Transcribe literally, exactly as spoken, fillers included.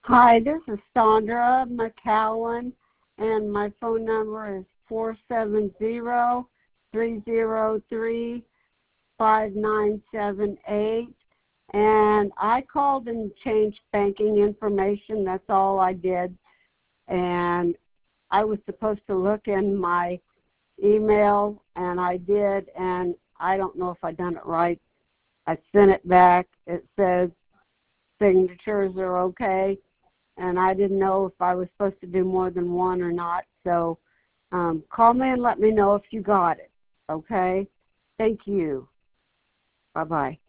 Hi, this is Sandra McCowan, and my phone number is four seven zero, three zero three, five nine seven eight. And I called and changed banking information. That's all I did. And I was supposed to look in my email, and I did, and I don't know if I done it right. I sent it back. It says signatures are okay, and I didn't know if I was supposed to do more than one or not. So um, call me and let me know if you got it, okay? Thank you. Bye-bye.